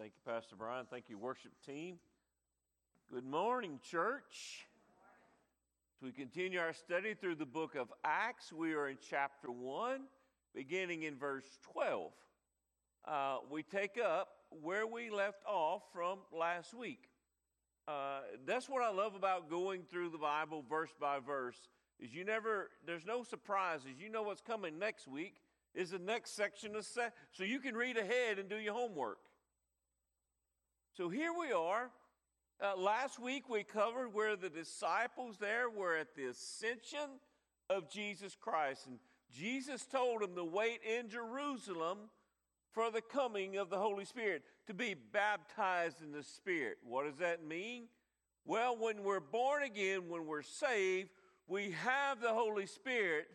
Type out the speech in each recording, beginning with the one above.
Thank you, Pastor Brian. Thank you, worship team. Good morning, church. As we continue our study through the book of Acts, we are in chapter 1, beginning in verse 12. We take up where we left off from last week. That's what I love about going through the Bible verse by verse, is there's no surprises. You know what's coming next week is the next section so you can read ahead and do your homework. So here we are. Last week we covered where the disciples there were at the ascension of Jesus Christ. And Jesus told them to wait in Jerusalem for the coming of the Holy Spirit, to be baptized in the Spirit. What does that mean? Well, when we're born again, when we're saved, we have the Holy Spirit,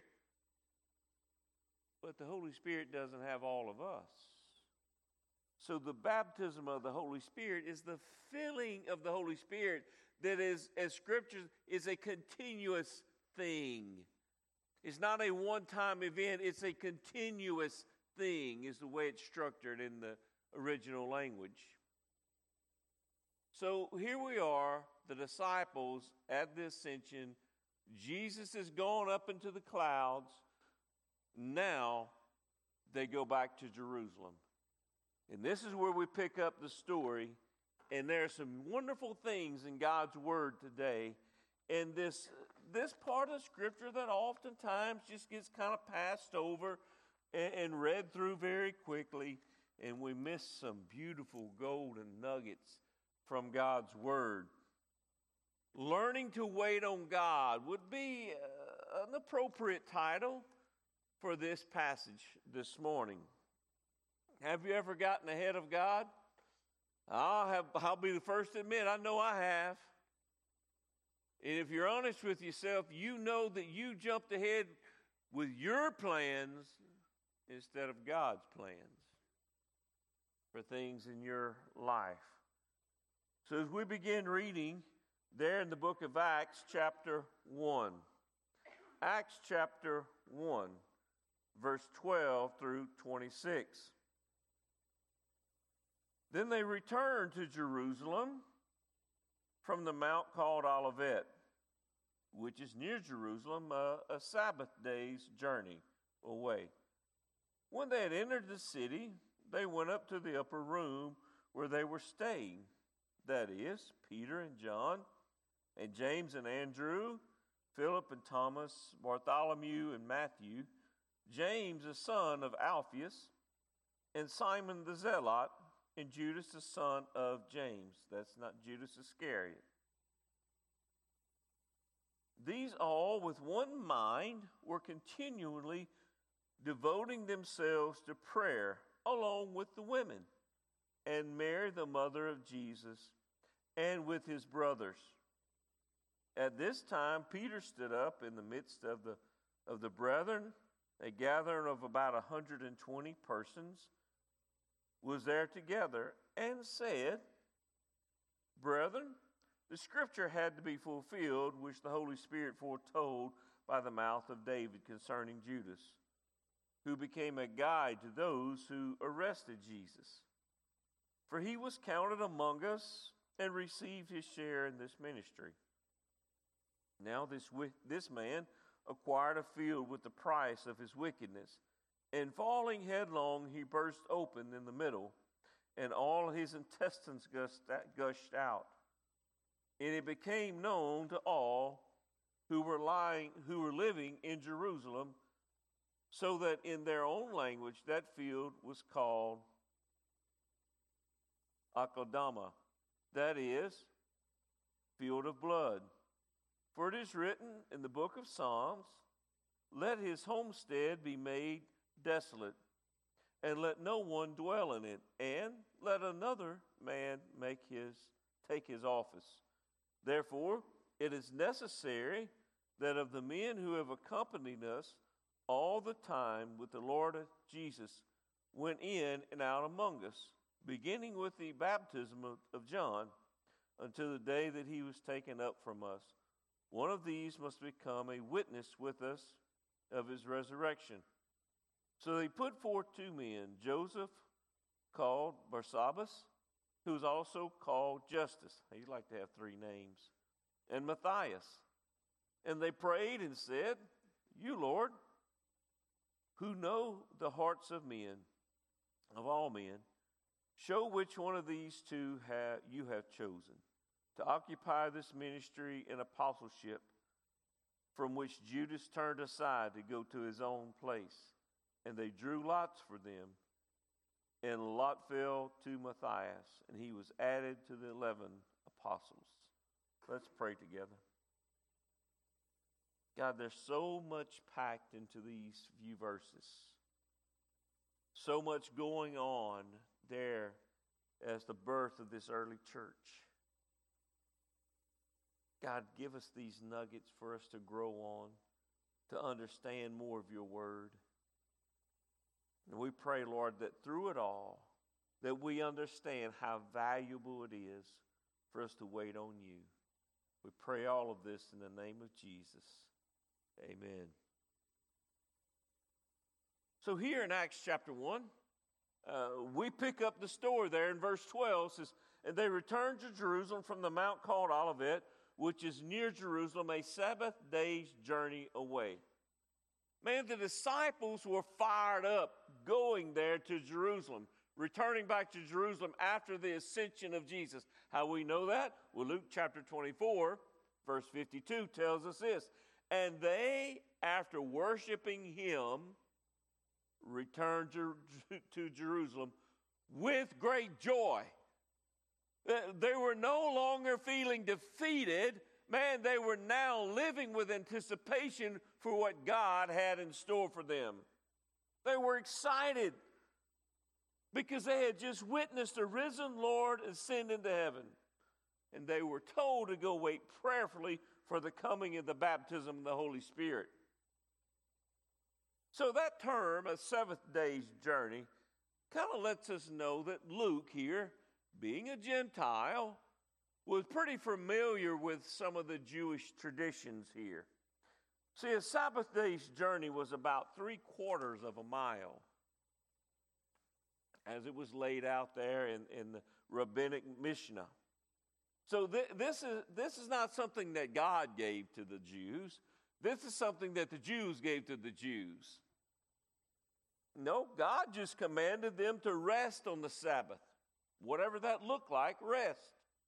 but the Holy Spirit doesn't have all of us. So the baptism of the Holy Spirit is the filling of the Holy Spirit that is, as Scripture, is a continuous thing. It's not a one-time event. It's a continuous thing is the way it's structured in the original language. So here we are, the disciples at the ascension. Jesus is going up into the clouds. Now they go back to Jerusalem. And this is where we pick up the story. And there are some wonderful things in God's Word today. And this part of Scripture that oftentimes just gets kind of passed over and read through very quickly. And we miss some beautiful golden nuggets from God's Word. Learning to wait on God would be an appropriate title for this passage this morning. Have you ever gotten ahead of God? I'll be the first to admit, I know I have. And if you're honest with yourself, you know that you jumped ahead with your plans instead of God's plans for things in your life. So as we begin reading there in the book of Acts chapter 1. Acts chapter 1, verse 12 through 26. Then they returned to Jerusalem from the mount called Olivet, which is near Jerusalem, a Sabbath day's journey away. When they had entered the city, they went up to the upper room where they were staying. That is, Peter and John, and James and Andrew, Philip and Thomas, Bartholomew and Matthew, James the son of Alphaeus, and Simon the Zealot, and Judas the son of James. That's not Judas Iscariot. These all, with one mind, were continually devoting themselves to prayer, along with the women, and Mary, the mother of Jesus, and with his brothers. At this time, Peter stood up in the midst of the brethren. A gathering of about 120 persons was there together, and said, Brethren, the scripture had to be fulfilled, which the Holy Spirit foretold by the mouth of David concerning Judas, who became a guide to those who arrested Jesus. For he was counted among us and received his share in this ministry. Now this man acquired a field with the price of his wickedness, and falling headlong, he burst open in the middle, and all his intestines gushed out. And it became known to all who were living in Jerusalem, so that in their own language that field was called Akeldama, that is, field of blood. For it is written in the book of Psalms, Let his homestead be made desolate, and let no one dwell in it, and let another man take his office. Therefore, it is necessary that of the men who have accompanied us all the time with the Lord Jesus went in and out among us, beginning with the baptism of John, until the day that he was taken up from us. One of these must become a witness with us of his resurrection. So they put forth two men, Joseph, called Barsabbas, who's also called Justus. He'd like to have three names. And Matthias. And they prayed and said, You, Lord, who know the hearts of men, of all men, show which one of these two you have chosen to occupy this ministry and apostleship, from which Judas turned aside to go to his own place. And they drew lots for them, and lot fell to Matthias, and he was added to the 11 apostles. Let's pray together. God, there's so much packed into these few verses. So much going on there as the birth of this early church. God, give us these nuggets for us to grow on, to understand more of your word. And we pray, Lord, that through it all, that we understand how valuable it is for us to wait on you. We pray all of this in the name of Jesus. Amen. So here in Acts chapter 1, we pick up the story there in verse 12. It says, And they returned to Jerusalem from the mount called Olivet, which is near Jerusalem, a Sabbath day's journey away. Man, the disciples were fired up going there to Jerusalem, returning back to Jerusalem after the ascension of Jesus. How we know that? Well, Luke chapter 24, verse 52 tells us this. And they, after worshiping him, returned to Jerusalem with great joy. They were no longer feeling defeated. Man, they were now living with anticipation for what God had in store for them. They were excited because they had just witnessed the risen Lord ascend into heaven. And they were told to go wait prayerfully for the coming of the baptism of the Holy Spirit. So that term, a 7th day's journey, kind of lets us know that Luke here, being a Gentile, was pretty familiar with some of the Jewish traditions here. See, a Sabbath day's journey was about 3/4 of a mile, as it was laid out there in the rabbinic Mishnah. So this is not something that God gave to the Jews. This is something that the Jews gave to the Jews. No, God just commanded them to rest on the Sabbath. Whatever that looked like, rest.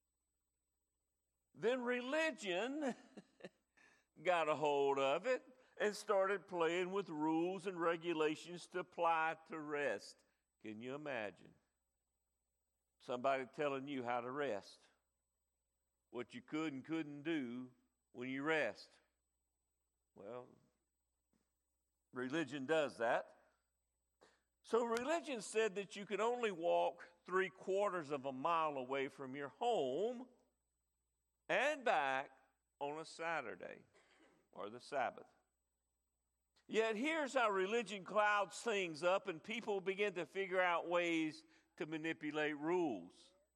Then religion got a hold of it and started playing with rules and regulations to apply to rest. Can you imagine somebody telling you how to rest? What you could and couldn't do when you rest? Well, religion does that. So religion said that you could only walk 3/4 of a mile away from your home and back on a Saturday or the Sabbath. Yet here's how religion clouds things up and people begin to figure out ways to manipulate rules.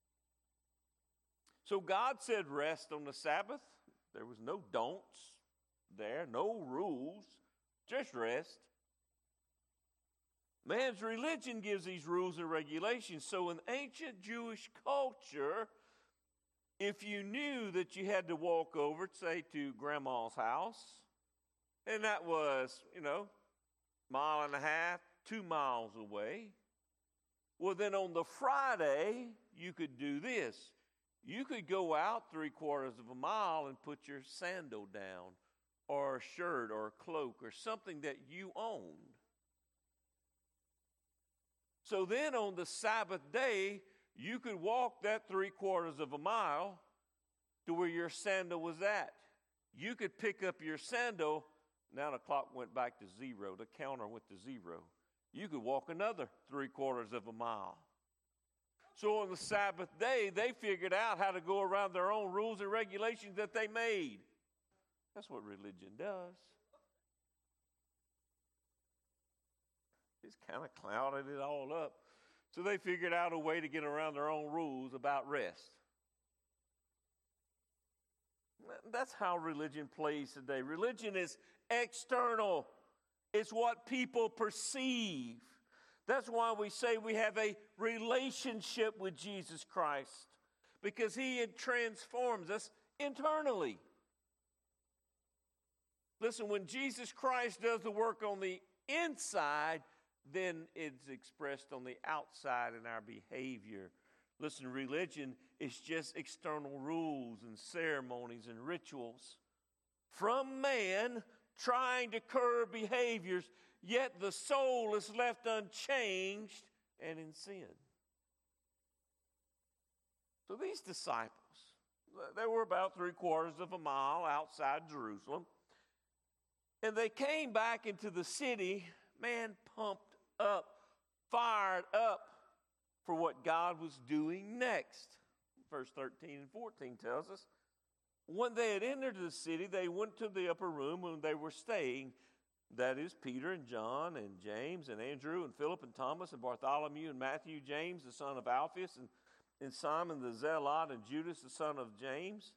So God said rest on the Sabbath. There was no don'ts there, no rules, just rest. Man's religion gives these rules and regulations. So in ancient Jewish culture, if you knew that you had to walk over, say, to grandma's house, and that was, 1.5 miles, 2 miles away, well, then on the Friday, you could do this. You could go out 3/4 of a mile and put your sandal down, or a shirt, or a cloak, or something that you owned. So then on the Sabbath day, you could walk that 3/4 of a mile to where your sandal was at. You could pick up your sandal. Now the clock went back to 0. The counter went to 0. You could walk another 3/4 of a mile. So on the Sabbath day, they figured out how to go around their own rules and regulations that they made. That's what religion does. It's kind of clouded it all up. So they figured out a way to get around their own rules about rest. That's how religion plays today. Religion is external. It's what people perceive. That's why we say we have a relationship with Jesus Christ because He transforms us internally. Listen, when Jesus Christ does the work on the inside, then it's expressed on the outside in our behavior. Listen, religion is just external rules and ceremonies and rituals from man trying to curb behaviors, yet the soul is left unchanged and in sin. So these disciples, they were about 3/4 of a mile outside Jerusalem, and they came back into the city, man, pumped up, fired up for what God was doing next. Verse 13 and 14 tells us, when they had entered the city, they went to the upper room when they were staying. That is Peter and John and James and Andrew and Philip and Thomas and Bartholomew and Matthew, James, the son of Alphaeus, and Simon the Zealot and Judas, the son of James.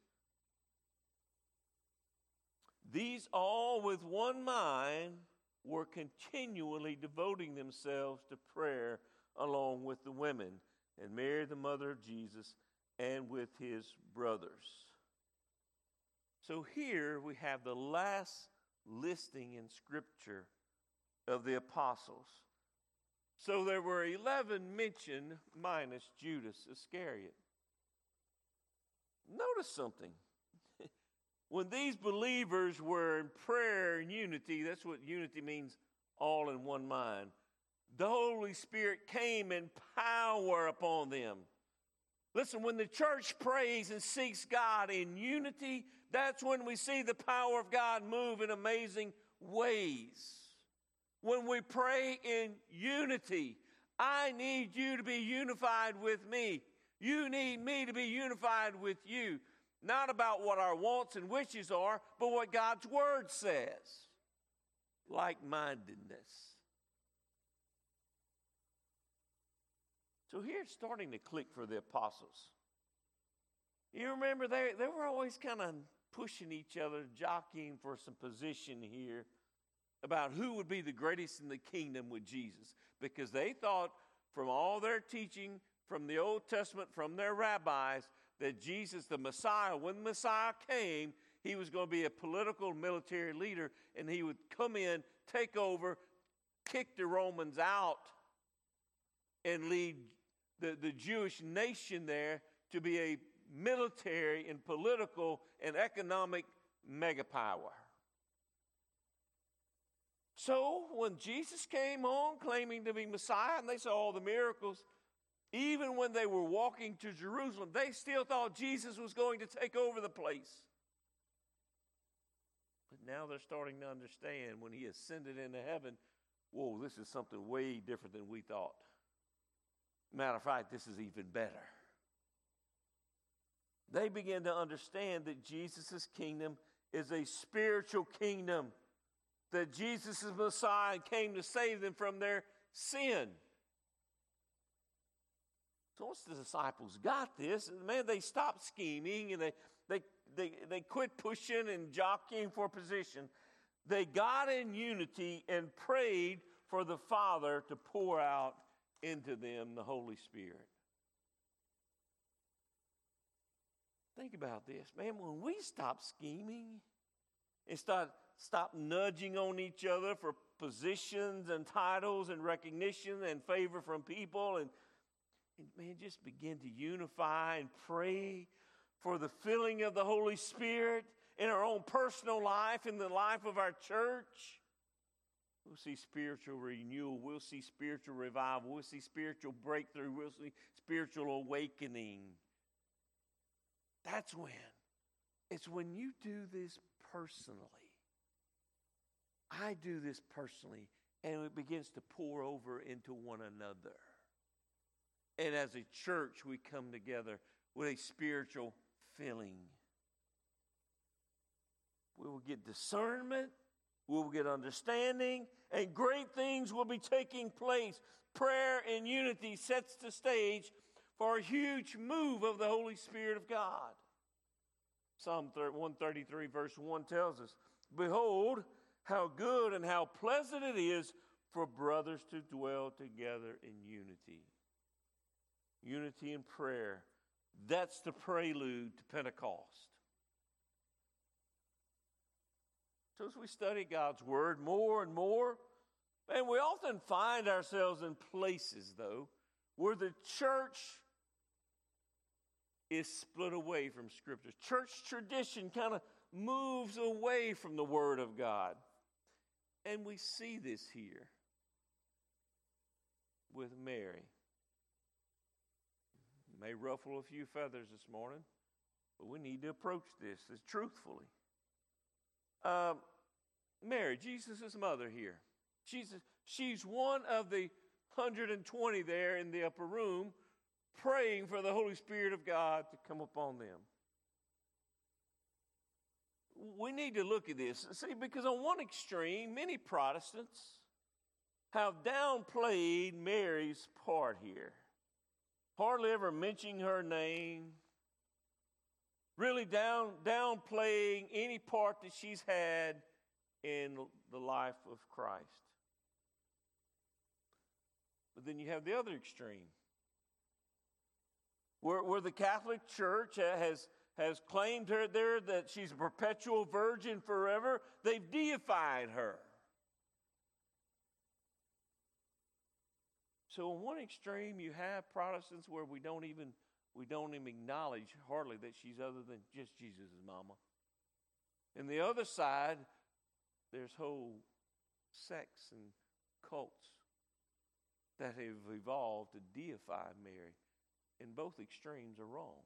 These all with one mind were continually devoting themselves to prayer along with the women and Mary, the mother of Jesus, and with his brothers. So here we have the last listing in Scripture of the apostles. So there were 11 mentioned minus Judas Iscariot. Notice something. When these believers were in prayer and unity, that's what unity means, all in one mind. The Holy Spirit came in power upon them. Listen, when the church prays and seeks God in unity, that's when we see the power of God move in amazing ways. When we pray in unity, I need you to be unified with me. You need me to be unified with you. Not about what our wants and wishes are, but what God's Word says. Like-mindedness. So here it's starting to click for the apostles. You remember they were always kind of pushing each other, jockeying for some position here about who would be the greatest in the kingdom with Jesus. Because they thought from all their teaching from the Old Testament, from their rabbis, that Jesus, the Messiah, when the Messiah came, he was going to be a political military leader, and he would come in, take over, kick the Romans out, and lead the Jewish nation there to be a military and political and economic megapower. So when Jesus came on claiming to be Messiah and they saw all the miracles, even when they were walking to Jerusalem, they still thought Jesus was going to take over the place. But now they're starting to understand when he ascended into heaven, whoa, this is something way different than we thought. Matter of fact, this is even better. They begin to understand that Jesus' kingdom is a spiritual kingdom, that Jesus is Messiah and came to save them from their sin. So once the disciples got this, man, they stopped scheming and they quit pushing and jockeying for position. They got in unity and prayed for the Father to pour out into them the Holy Spirit. Think about this, man. When we stop scheming and stop nudging on each other for positions and titles and recognition and favor from people, and man, just begin to unify and pray for the filling of the Holy Spirit in our own personal life, in the life of our church, we'll see spiritual renewal. We'll see spiritual revival. We'll see spiritual breakthrough. We'll see spiritual awakening. That's when. It's when you do this personally. I do this personally, and it begins to pour over into one another. And as a church, we come together with a spiritual filling. We will get discernment. We will get understanding, and great things will be taking place. Prayer and unity sets the stage for a huge move of the Holy Spirit of God. Psalm 133 verse 1 tells us, "Behold, how good and how pleasant it is for brothers to dwell together in unity." unity in prayer. That's the prelude to Pentecost. So as we study God's Word more and more, and we often find ourselves in places, though, where the church is split away from Scripture. Church tradition kind of moves away from the Word of God. And we see this here with Mary. It may ruffle a few feathers this morning, but we need to approach this truthfully. Mary, Jesus' mother here. She's one of the 120 there in the upper room praying for the Holy Spirit of God to come upon them. We need to look at this. See, because on one extreme, many Protestants have downplayed Mary's part here. Hardly ever mentioning her name. Really downplaying any part that she's had in the life of Christ. But then you have the other extreme, where the Catholic Church has claimed her there that she's a perpetual virgin forever. They've deified her. So on one extreme, you have Protestants where we don't even acknowledge hardly that she's other than just Jesus' mama. And the other side, there's whole sects and cults that have evolved to deify Mary. And both extremes are wrong.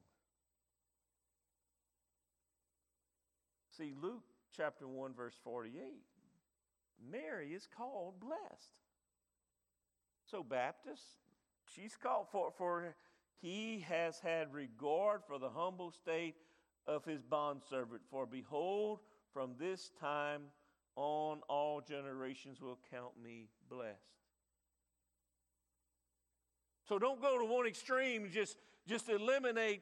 See, Luke chapter 1, verse 48, Mary is called blessed. So Baptists, she's called for he has had regard for the humble state of his bondservant. For behold, from this time on all generations will count me blessed. So don't go to one extreme, just eliminate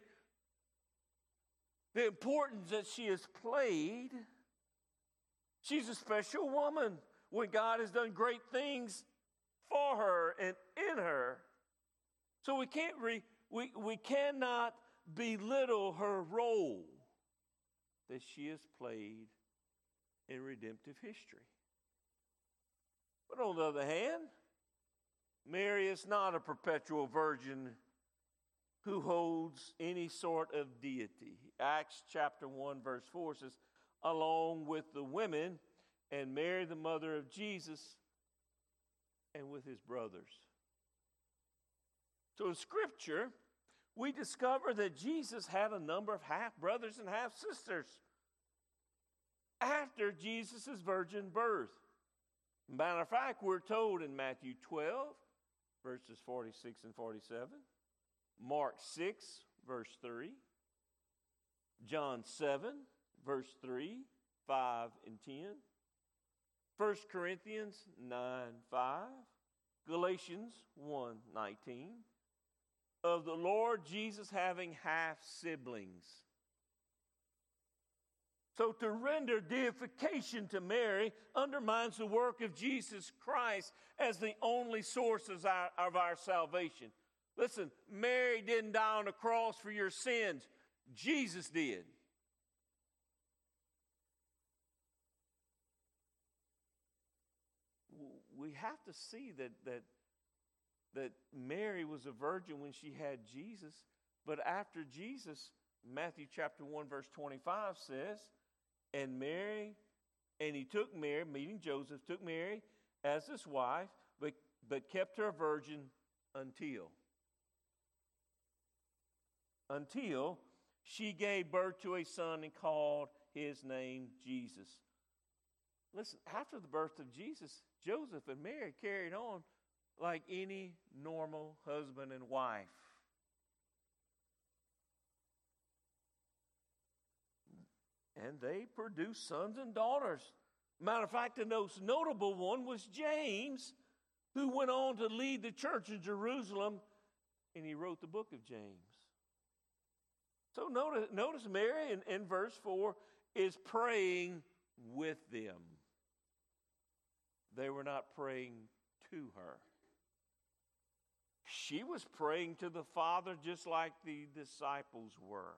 the importance that she has played. She's a special woman when God has done great things for her and in her. So we cannot belittle her role that she has played in redemptive history. But on the other hand, Mary is not a perpetual virgin who holds any sort of deity. Acts chapter 1 verse 4 says, along with the women and Mary the mother of Jesus and with his brothers. So in Scripture, we discover that Jesus had a number of half-brothers and half-sisters after Jesus' virgin birth. Matter of fact, we're told in Matthew 12, verses 46 and 47, Mark 6, verse 3, John 7, verse 3, 5, and 10, 1 Corinthians 9, 5, Galatians 1, 19, of the Lord Jesus having half-siblings. So to render deification to Mary undermines the work of Jesus Christ as the only source of our salvation. Listen, Mary didn't die on the cross for your sins. Jesus did. We have to see that Mary was a virgin when she had Jesus, but after Jesus, Matthew chapter 1 verse 25 says, and he took Mary, meeting Joseph, took Mary as his wife, but kept her a virgin until she gave birth to a son and called his name Jesus. Listen, after the birth of Jesus, Joseph and Mary carried on like any normal husband and wife. And they produced sons and daughters. Matter of fact, the most notable one was James, who went on to lead the church in Jerusalem, and he wrote the book of James. So notice Mary in verse 4 is praying with them. They were not praying to her. she was praying to the Father just like the disciples were.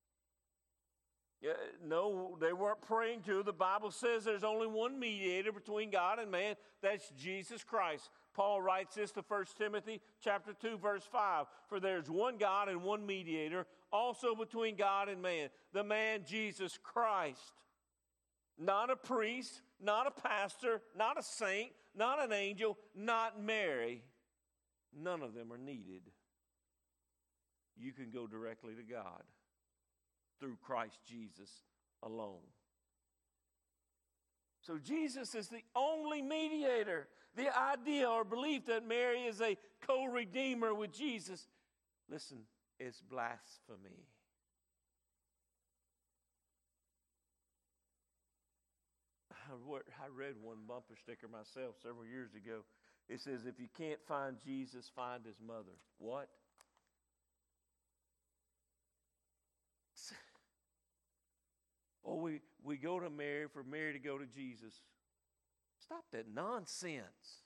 No, they weren't praying to. The Bible says there's only one mediator between God and man. That's Jesus Christ. Paul writes this to 1 Timothy chapter 2, verse 5. For there's one God and one mediator, also between God and man. The man Jesus Christ. Not a priest, not a pastor, not a saint, not an angel, not Mary. None of them are needed. You can go directly to God through Christ Jesus alone. So Jesus is the only mediator. The idea or belief that Mary is a co-redeemer with Jesus, listen, it's blasphemy. I read one bumper sticker myself several years ago. It says, if you can't find Jesus, find his mother. What? Oh, we go to Mary for Mary to go to Jesus. Stop that nonsense.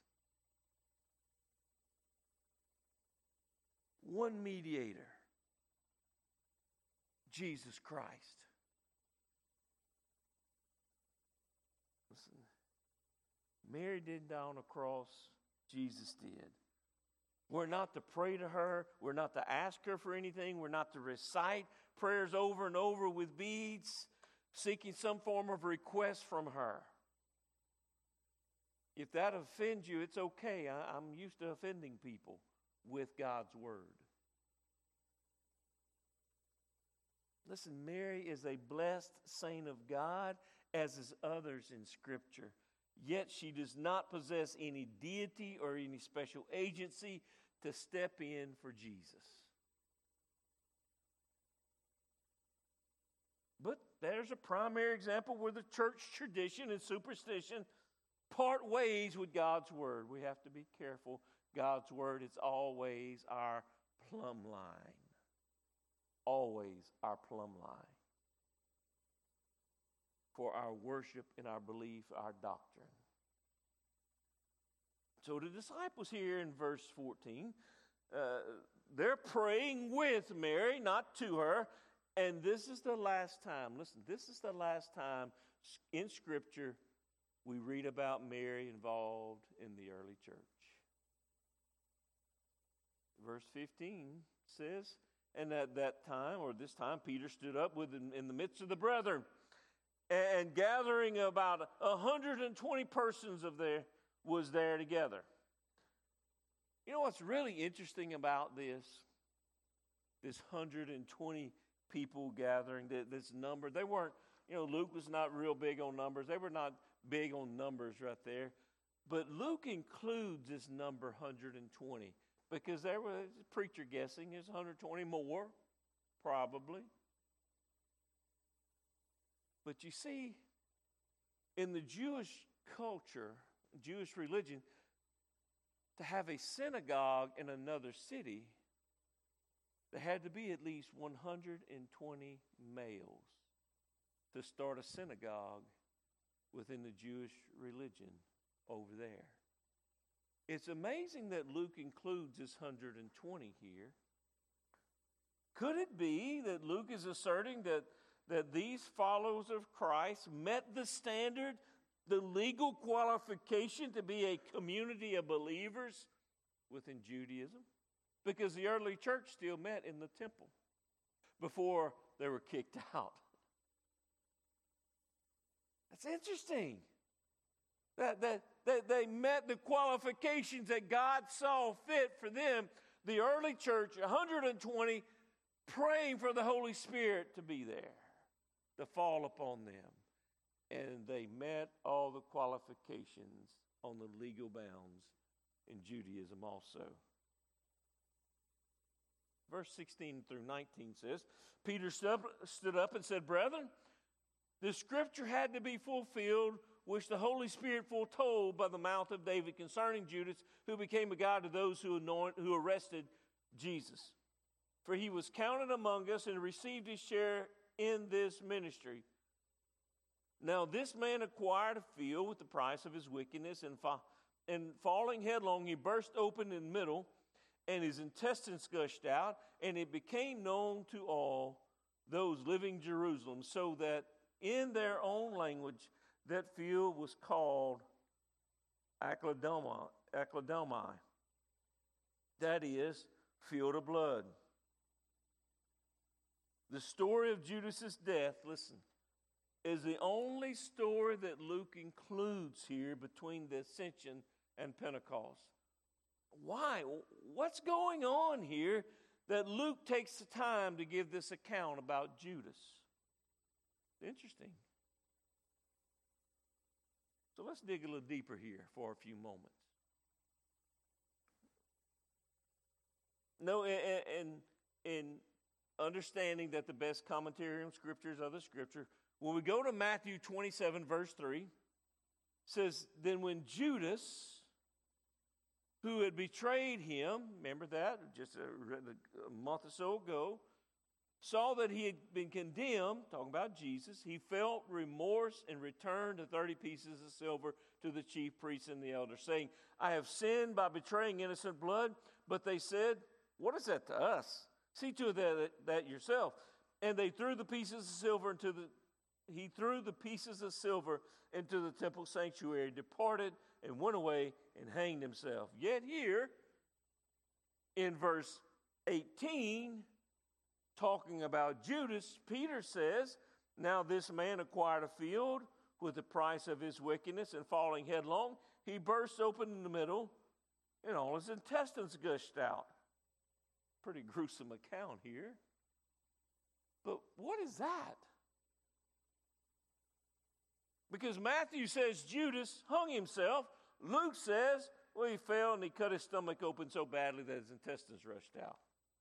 One mediator, Jesus Christ. Listen, Mary didn't die on a cross, Jesus did. We're not to pray to her. We're not to ask her for anything. We're not to recite prayers over and over with beads, seeking some form of request from her. If that offends you, it's okay. I'm used to offending people with God's word. Listen, Mary is a blessed saint of God, as is others in Scripture. Yet she does not possess any deity or any special agency to step in for Jesus. But there's a primary example where the church tradition and superstition part ways with God's word. We have to be careful. God's word is always our plumb line. Always our plumb line for our worship and our belief, our doctrine. So the disciples here in verse 14, they're praying with Mary, not to her. And this is the last time, listen, this is the last time in Scripture we read about Mary involved in the early church. Verse 15 says, and at that time, or this time, Peter stood up in the midst of the brethren, and gathering about 120 persons was there together. You know what's really interesting about this 120 people gathering, this number? They weren't, Luke was not real big on numbers. They were not big on numbers right there. But Luke includes this number 120 because there was a preacher guessing there's 120 more, probably. But you see, in the Jewish culture, Jewish religion, to have a synagogue in another city, there had to be at least 120 males to start a synagogue within the Jewish religion over there. It's amazing that Luke includes this 120 here. Could it be that Luke is asserting that these followers of Christ met the standard, the legal qualification to be a community of believers within Judaism? Because the early church still met in the temple before they were kicked out. That's interesting. That they met the qualifications that God saw fit for them. The early church, 120, praying for the Holy Spirit to be there, to fall upon them. And they met all the qualifications on the legal bounds in Judaism also. Verse 16 through 19 says, Peter stood up and said, Brethren, the scripture had to be fulfilled, which the Holy Spirit foretold by the mouth of David concerning Judas, who became a guide to those who arrested Jesus. For he was counted among us and received his share in this ministry. Now this man acquired a field with the price of his wickedness, and falling headlong, he burst open in the middle, and his intestines gushed out, and it became known to all those living in Jerusalem, so that in their own language that field was called Akeldama, that is, field of blood. The story of Judas's death, listen, is the only story that Luke includes here between the Ascension and Pentecost. Why? What's going on here that Luke takes the time to give this account about Judas? Interesting. So let's dig a little deeper here for a few moments. No, in understanding that the best commentary on Scripture is other Scripture, when we go to Matthew 27, verse 3, says, then when Judas, who had betrayed him, remember that, just a month or so ago, saw that he had been condemned, talking about Jesus, he felt remorse and returned the 30 pieces of silver to the chief priests and the elders, saying, I have sinned by betraying innocent blood. But they said, what is that to us? See to it that yourself. And they threw the pieces of silver he threw the pieces of silver into the temple sanctuary, departed, and went away and hanged himself. Yet here, in verse 18, talking about Judas, Peter says, now this man acquired a field with the price of his wickedness, and falling headlong, he burst open in the middle, and all his intestines gushed out. Pretty gruesome account here. But what is that? Because Matthew says Judas hung himself. Luke says, well, he fell and he cut his stomach open so badly that his intestines rushed out.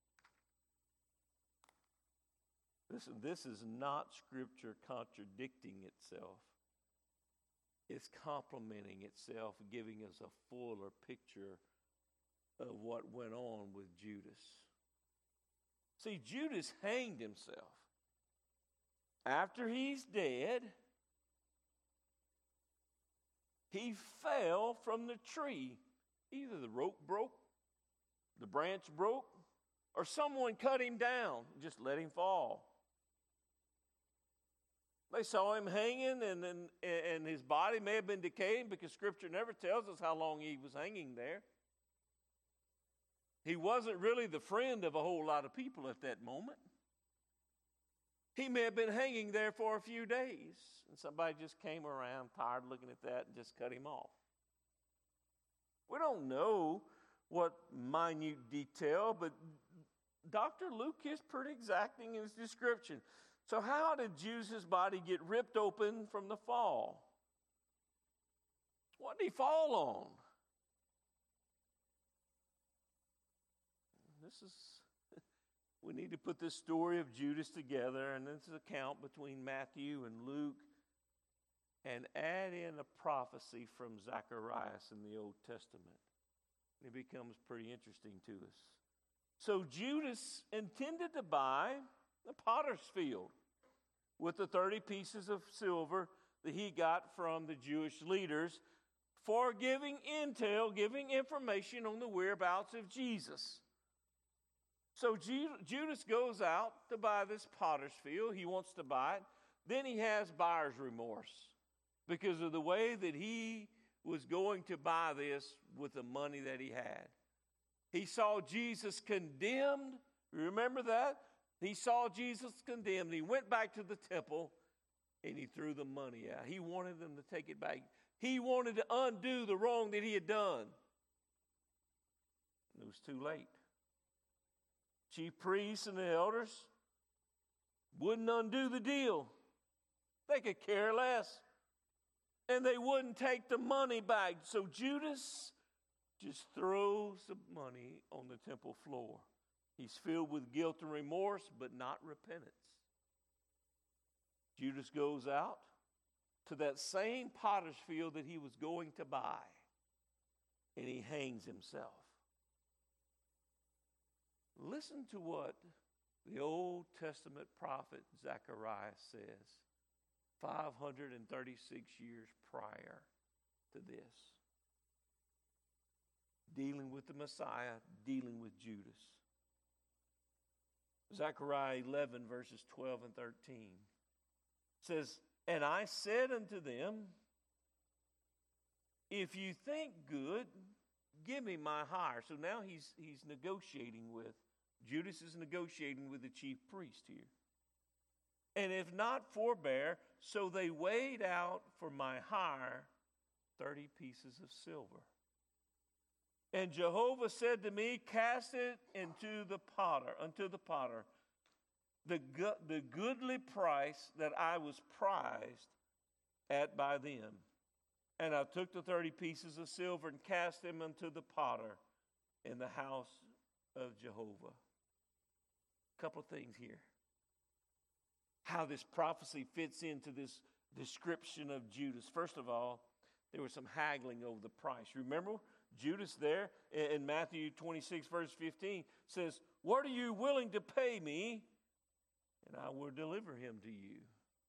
Listen, this is not Scripture contradicting itself. It's complementing itself, giving us a fuller picture of what went on with Judas. See, Judas hanged himself. After he's dead, he fell from the tree. Either the rope broke, the branch broke, or someone cut him down and just let him fall. They saw him hanging, and his body may have been decaying because Scripture never tells us how long he was hanging there. He wasn't really the friend of a whole lot of people at that moment. He may have been hanging there for a few days, and somebody just came around, tired looking at that, and just cut him off. We don't know what minute detail, but Dr. Luke is pretty exacting in his description. So how did Jesus' body get ripped open from the fall? What did he fall on? We need to put this story of Judas together and this account between Matthew and Luke and add in a prophecy from Zacharias in the Old Testament. It becomes pretty interesting to us. So Judas intended to buy the potter's field with the 30 pieces of silver that he got from the Jewish leaders for giving intel, giving information on the whereabouts of Jesus. So Judas goes out to buy this potter's field. He wants to buy it. Then he has buyer's remorse because of the way that he was going to buy this with the money that he had. He saw Jesus condemned. Remember that? He saw Jesus condemned. He went back to the temple and he threw the money out. He wanted them to take it back. He wanted to undo the wrong that he had done. It was too late. Chief priests and the elders wouldn't undo the deal. They could care less. And they wouldn't take the money back. So Judas just throws the money on the temple floor. He's filled with guilt and remorse, but not repentance. Judas goes out to that same potter's field that he was going to buy, and he hangs himself. Listen to what the Old Testament prophet Zacharias says 536 years prior to this. dealing with the Messiah, dealing with Judas. Zechariah 11, verses 12 and 13 says, "And I said unto them, if you think good, give me my hire." So now he's negotiating with, Judas is negotiating with the chief priest here. "And if not, forbear." So they weighed out for my hire 30 pieces of silver. "And Jehovah said to me, cast it unto the potter, the goodly price that I was prized at by them. And I took the 30 pieces of silver and cast them unto the potter in the house of Jehovah." A couple of things here. How this prophecy fits into this description of Judas. First of all, there was some haggling over the price. Remember, Judas there in Matthew 26, verse 15 says, "What are you willing to pay me? And I will deliver him to you."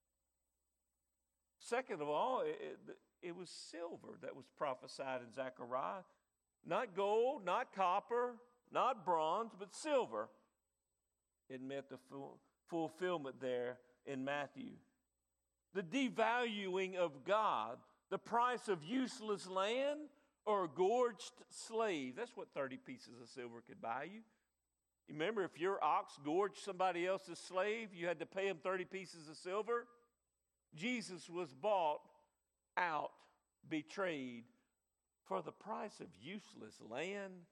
Second of all, it was silver that was prophesied in Zechariah. Not gold, not copper, not bronze, but silver. It met the fulfillment there in Matthew. The devaluing of God, the price of useless land or a gorged slave. That's what 30 pieces of silver could buy you. You remember, if your ox gorged somebody else's slave, you had to pay him 30 pieces of silver. Jesus was bought out, betrayed, for the price of useless land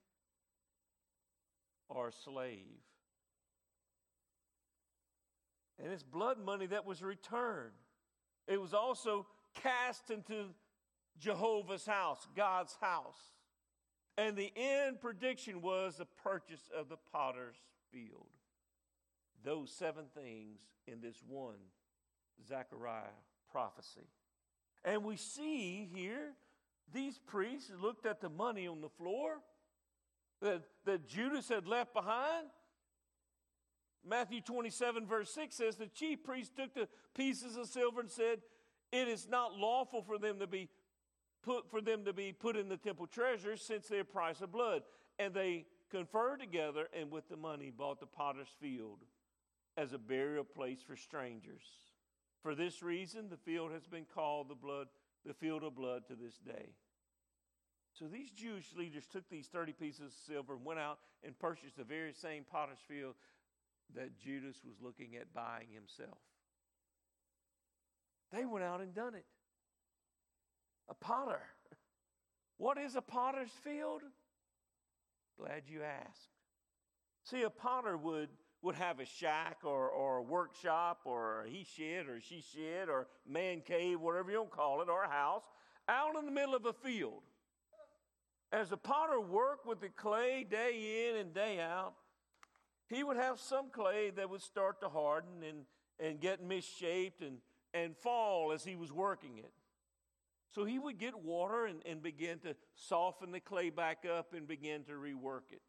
or slave. And it's blood money that was returned. It was also cast into Jehovah's house, God's house. And the end prediction was the purchase of the potter's field. Those 7 things in this one Zechariah prophecy. And we see here, these priests looked at the money on the floor that Judas had left behind. Matthew 27, verse 6 says, "The chief priest took the pieces of silver and said, it is not lawful for them to be put in the temple treasures, since they are price of blood. And they conferred together, and with the money bought the potter's field as a burial place for strangers. For this reason, the field has been called the field of blood to this day." So these Jewish leaders took these 30 pieces of silver and went out and purchased the very same potter's field that Judas was looking at buying himself. They went out and done it. A potter. What is a potter's field? Glad you asked. See, a potter would have a shack or a workshop or a he shed or she shed or man cave, whatever you want to call it, or a house, out in the middle of a field. As the potter worked with the clay day in and day out, he would have some clay that would start to harden and get misshaped and fall as he was working it. So he would get water and begin to soften the clay back up and begin to rework it.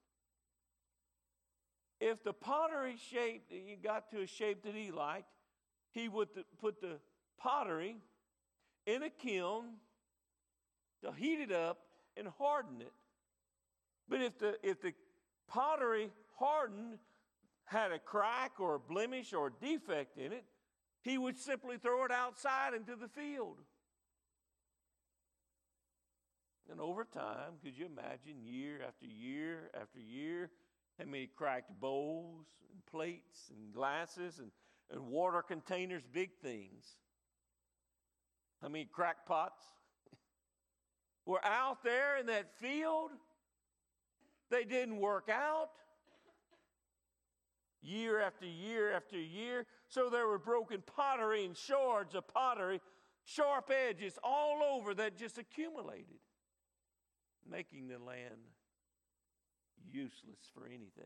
If the pottery got to a shape that he liked, he would put the pottery in a kiln to heat it up and harden it. But if the pottery hardened, had a crack or a blemish or a defect in it, he would simply throw it outside into the field. And over time, could you imagine year after year after year, how many cracked bowls and plates and glasses and water containers, big things? How many crack pots were out there in that field? They didn't work out. Year after year after year. So there were broken pottery and shards of pottery, sharp edges all over that just accumulated, making the land useless for anything.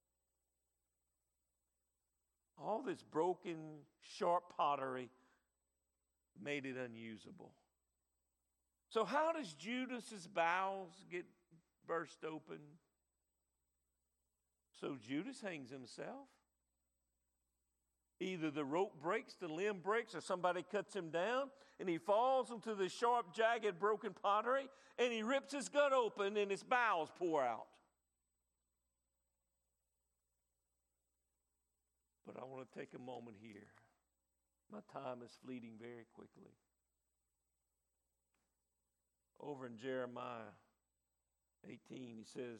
All this broken, sharp pottery made it unusable. So how does Judas's bowels get burst open? So Judas hangs himself. either the rope breaks, the limb breaks, or somebody cuts him down, and he falls into the sharp, jagged, broken pottery, and he rips his gut open, and his bowels pour out. But I want to take a moment here. My time is fleeting very quickly. Over in Jeremiah 18, he says,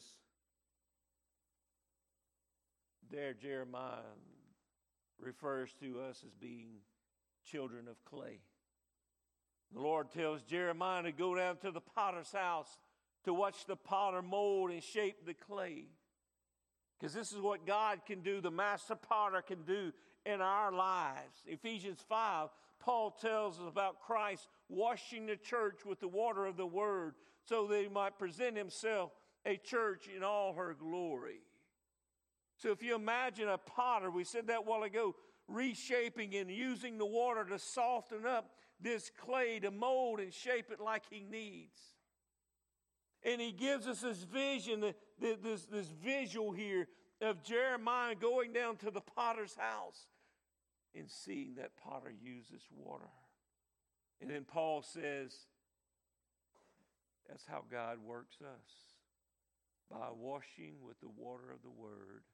there Jeremiah refers to us as being children of clay. The Lord tells Jeremiah to go down to the potter's house to watch the potter mold and shape the clay. Because this is what God can do, the master potter can do in our lives. Ephesians 5, Paul tells us about Christ washing the church with the water of the word so that he might present himself a church in all her glory. So if you imagine a potter, we said that a while ago, reshaping and using the water to soften up this clay to mold and shape it like he needs. And he gives us this vision, this visual here of Jeremiah going down to the potter's house and seeing that potter use this water. And then Paul says, that's how God works us, by washing with the water of the word.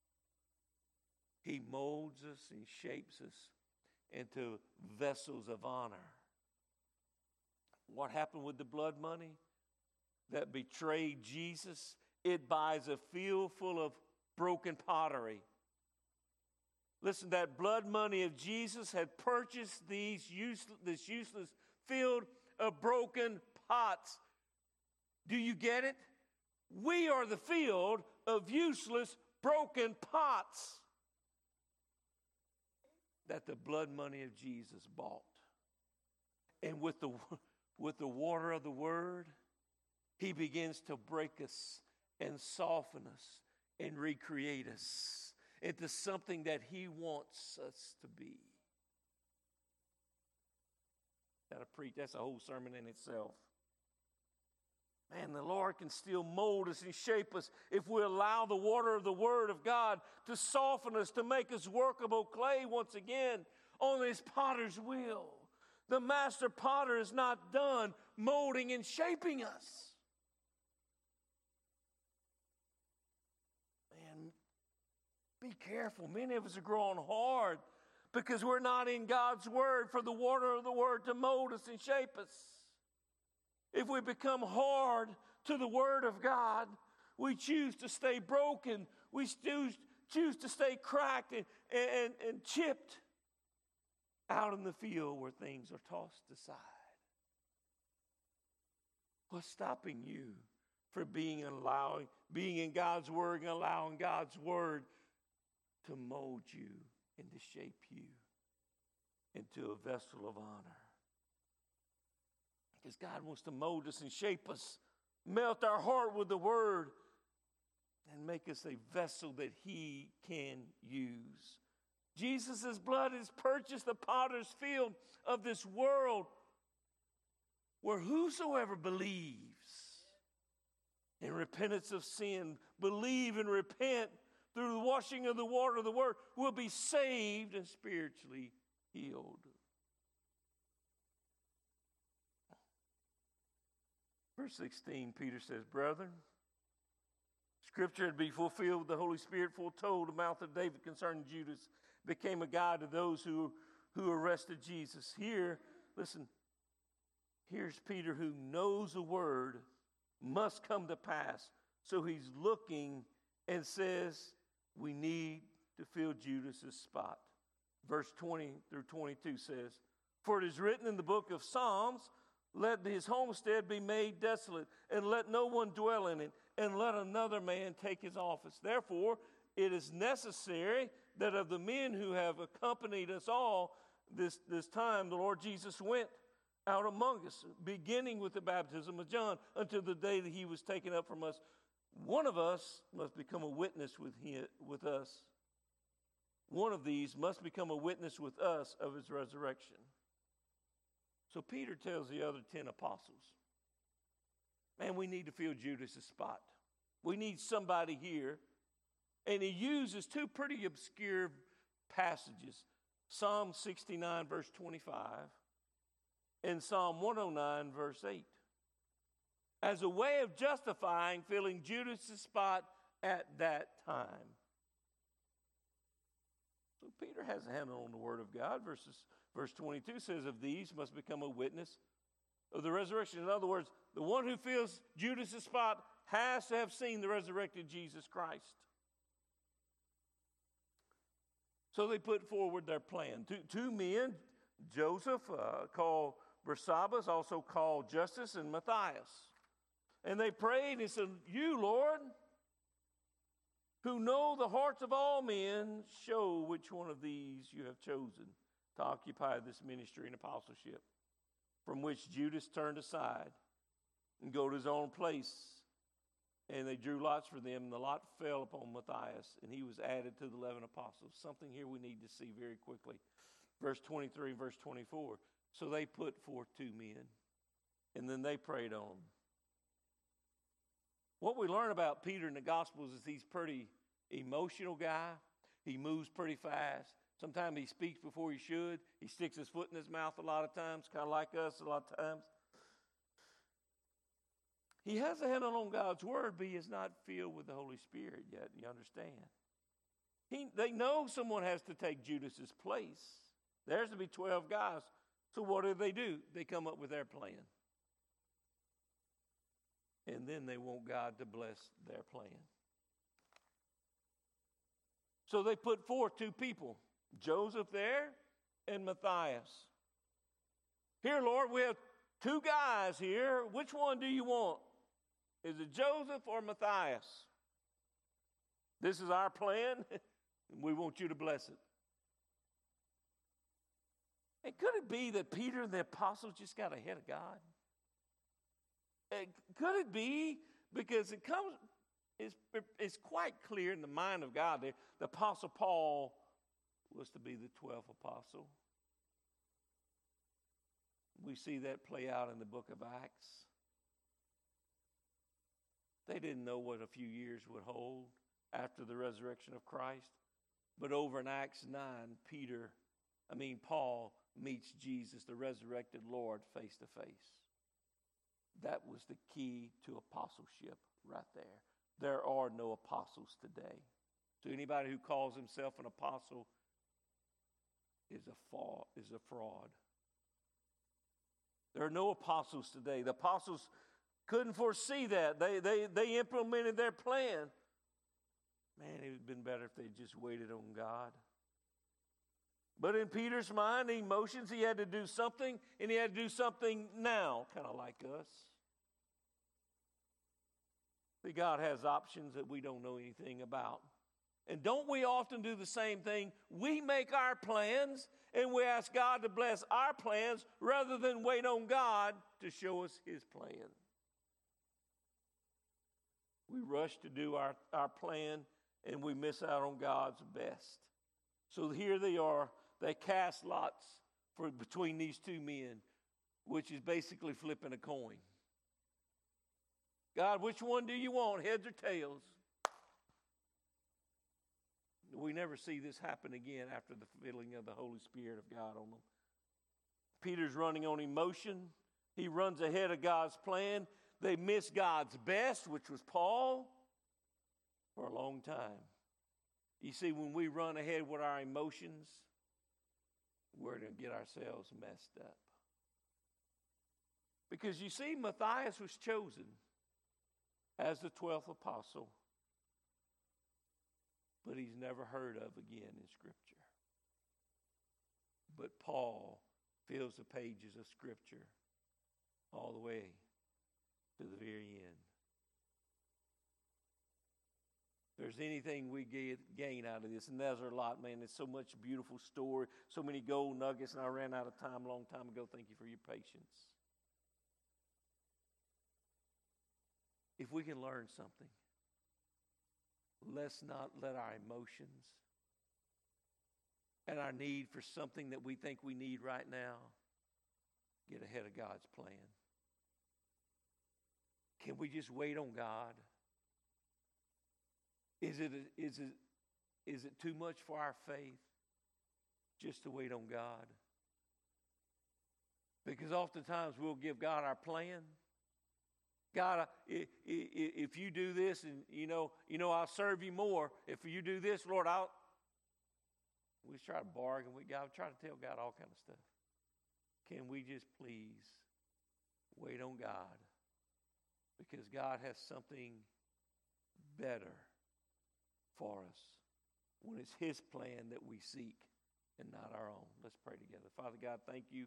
He molds us and shapes us into vessels of honor. What happened with the blood money that betrayed Jesus? It buys a field full of broken pottery. Listen, that blood money of Jesus had purchased this useless field of broken pots. Do you get it? We are the field of useless broken pots that the blood money of Jesus bought. And with the water of the word, he begins to break us and soften us and recreate us into something that he wants us to be. That's a whole sermon in itself. Man, the Lord can still mold us and shape us if we allow the water of the Word of God to soften us, to make us workable clay once again on this potter's wheel. The master potter is not done molding and shaping us. Man, be careful. Many of us are growing hard because we're not in God's Word for the water of the Word to mold us and shape us. If we become hard to the Word of God, we choose to stay broken. We choose to stay cracked and chipped out in the field where things are tossed aside. What's stopping you from being in God's Word and allowing God's Word to mold you and to shape you into a vessel of honor? Because God wants to mold us and shape us, melt our heart with the Word, and make us a vessel that he can use. Jesus' blood has purchased the potter's field of this world where whosoever believes in repentance of sin, believe and repent through the washing of the water of the Word, will be saved and spiritually healed. Verse 16, Peter says, brethren, Scripture had been fulfilled, the Holy Spirit foretold the mouth of David concerning Judas, became a guide to those who arrested Jesus. Here, listen, here's Peter who knows the word must come to pass. So he's looking and says, we need to fill Judas's spot. Verse 20 through 22 says, for it is written in the book of Psalms, let his homestead be made desolate, and let no one dwell in it, and let another man take his office. Therefore, it is necessary that of the men who have accompanied us all this time, the Lord Jesus went out among us, beginning with the baptism of John, until the day that he was taken up from us. One of us must become a witness with us. One of these must become a witness with us of his resurrection. So Peter tells the other 10 apostles, man, we need to fill Judas' spot. We need somebody here. And he uses two pretty obscure passages Psalm 69, verse 25, and Psalm 109, verse 8, as a way of justifying filling Judas' spot at that time. So Peter has a handle on the Word of God. Verse 22 says, of these must become a witness of the resurrection. In other words, the one who fills Judas' spot has to have seen the resurrected Jesus Christ. So they put forward their plan. Two men, Joseph, called Barsabbas, also called Justus, and Matthias. And they prayed and said, you, Lord, who know the hearts of all men, show which one of these you have chosen to occupy this ministry and apostleship, from which Judas turned aside and go to his own place. And they drew lots for them, and the lot fell upon Matthias, and he was added to the 11 apostles. Something here we need to see very quickly. Verse 23 and verse 24. So they put forth two men, and then they prayed on. What we learn about Peter in the Gospels is he's a pretty emotional guy. He moves pretty fast. Sometimes he speaks before he should. He sticks his foot in his mouth a lot of times, kind of like us a lot of times. He has a handle on God's Word, but he is not filled with the Holy Spirit yet. You understand? They know someone has to take Judas's place. There's to be 12 guys. So what do? They come up with their plan. And then they want God to bless their plan. So they put forth two people, Joseph there and Matthias. Here, Lord, we have two guys here. Which one do you want? Is it Joseph or Matthias? This is our plan, and we want you to bless it. And could it be that Peter and the apostles just got ahead of God? Could it be? Because it's quite clear in the mind of God that the Apostle Paul was to be the 12th apostle. We see that play out in the book of Acts. They didn't know what a few years would hold after the resurrection of Christ. But over in Acts 9, Paul meets Jesus, the resurrected Lord, face to face. That was the key to apostleship right there. There are no apostles today. So anybody who calls himself an apostle is a fraud. There are no apostles today. The apostles couldn't foresee that. They implemented their plan. Man, it would have been better if they just waited on God. But in Peter's mind, emotions, he had to do something, and he had to do something now, kind of like us. See, God has options that we don't know anything about. And don't we often do the same thing? We make our plans, and we ask God to bless our plans rather than wait on God to show us his plan. We rush to do our plan, and we miss out on God's best. So here they are. They cast lots between these two men, which is basically flipping a coin. God, which one do you want, heads or tails? We never see this happen again after the filling of the Holy Spirit of God on them. Peter's running on emotion. He runs ahead of God's plan. They miss God's best, which was Paul, for a long time. You see, when we run ahead with our emotions, we're going to get ourselves messed up. Because you see, Matthias was chosen as the 12th apostle, but he's never heard of again in Scripture. But Paul fills the pages of Scripture all the way to the very end. If there's anything we gain out of this, and there's a lot, man. It's so much beautiful story, so many gold nuggets, and I ran out of time a long time ago. Thank you for your patience. If we can learn something, let's not let our emotions and our need for something that we think we need right now get ahead of God's plan. Can we just wait on God? Is it too much for our faith just to wait on God. Because oftentimes we'll give God our plan. God, if you do this, and I'll serve you more. If you do this, Lord, we try to bargain with God. We try to tell God all kind of stuff. Can we just please wait on God? Because God has something better for us when it's His plan that we seek and not our own. Let's pray together. Father God, thank you.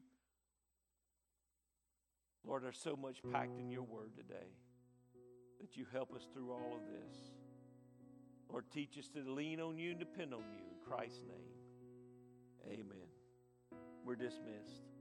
Lord, there's so much packed in your word today that you help us through all of this. Lord, teach us to lean on you and depend on you. In Christ's name, amen. We're dismissed.